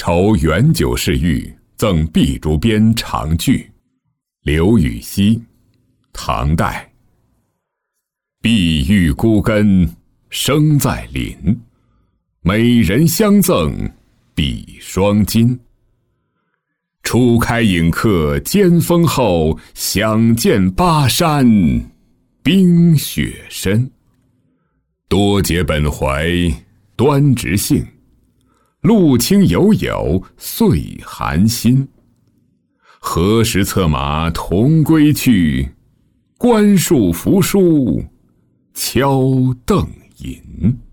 酬元九侍御，赠碧竹编长句。刘禹锡，唐代。碧玉孤根生在林，美人相赠比双金。初开引客尖峰后，想见巴山冰雪深。多结本怀端直性，路清犹有岁寒心。何时策马同归去？观树扶疏敲邓吟。